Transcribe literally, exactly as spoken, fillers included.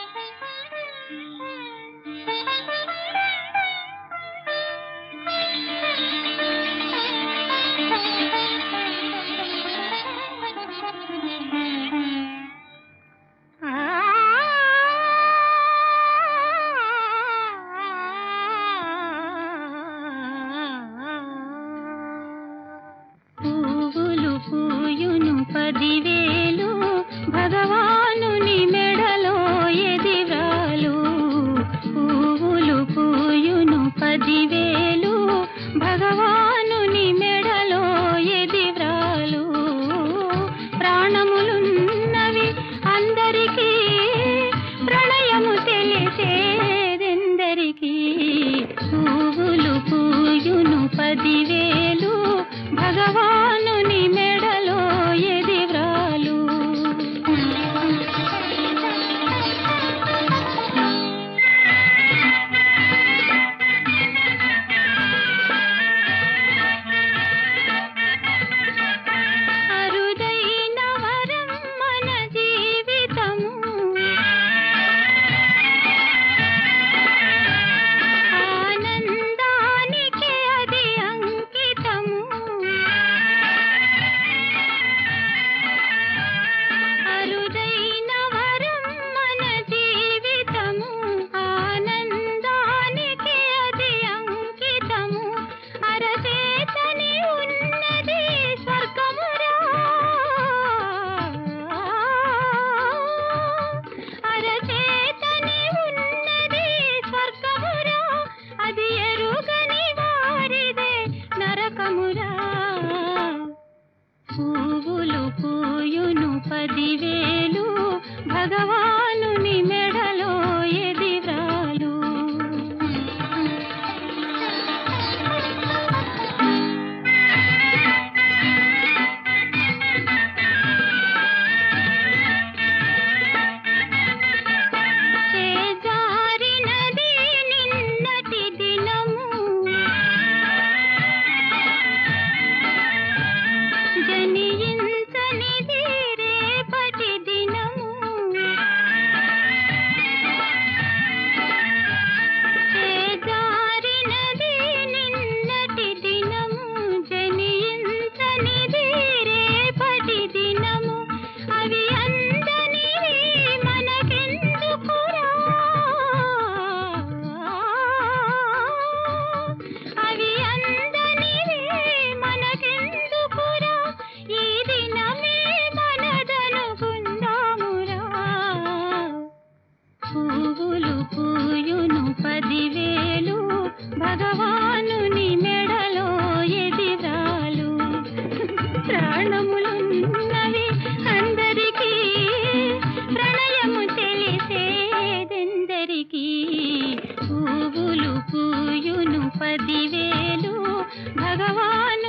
పువ్వులు పూయును పదివేలు భగవానుని మెడలో ఎదిరాలు. పువ్వులు పూయును పదివేలు భగవానుని మెడలో ఎదిరాలు. ప్రాణములున్నవి అందరికీ ప్రణయము తెలిసేదెందరికీ. పువ్వులు పూయును పదివేలు భగవానుని మెడలో ఎదివ్రాలు. అరుదైన వరం మన జీవితము, ఆనందానికే అది అంకితము. అరుదైన వరం మన జీవితము, ఆనందానికే అది అంకితము. అరచేతని ఉన్నది స్వర్గమురా, అరచేతని ఉన్నది స్వర్గమురా. అది ఎరుగని వారిదే నరకమురా. పువ్వులు పూయును పదివేలు భగవానుని మెడలో ఎదివ్రాలు. చేజారినది నిన్నటి దినము, జనించనిది రేపటి దినము. చేజారినది నిన్నటి దినము, జనించనిది రేపటి దినము. అవి అందనివి మనకెందుకురా, అవి అందనివి మనకెందుకురా. ఈ దినమే మనదనుకుందామురా. పువ్వులు పూయును పదివేలు భగవానుని మెడలో ఎదిరాలు. ప్రాణములున్నవి అందరికీ ప్రణయము తెలిసేదెందరికీ. పువ్వులు పూయును పదివేలు భగవాను